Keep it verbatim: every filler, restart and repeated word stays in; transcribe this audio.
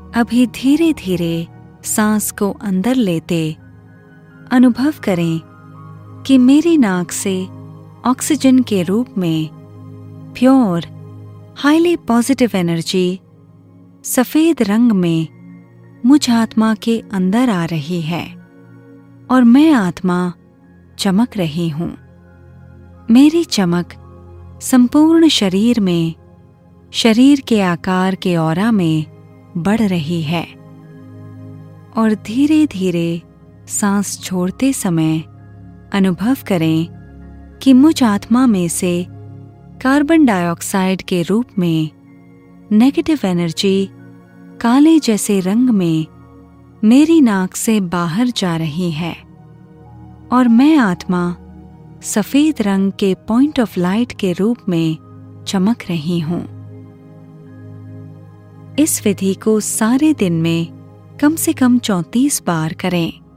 अभी धीरे धीरे सांस को अंदर लेते अनुभव करें कि मेरी नाक से ऑक्सीजन के रूप में प्योर हाईली पॉजिटिव एनर्जी सफेद रंग में मुझ आत्मा के अंदर आ रही है और मैं आत्मा चमक रही हूँ। मेरी चमक संपूर्ण शरीर में, शरीर के आकार के ऑरा में बढ़ रही है और धीरे धीरे सांस छोड़ते समय अनुभव करें कि मुझ आत्मा में से कार्बन डाइऑक्साइड के रूप में नेगेटिव एनर्जी काले जैसे रंग में मेरी नाक से बाहर जा रही है और मैं आत्मा सफेद रंग के पॉइंट ऑफ लाइट के रूप में चमक रही हूँ। इस विधि को सारे दिन में कम से कम चौंतीस बार करें।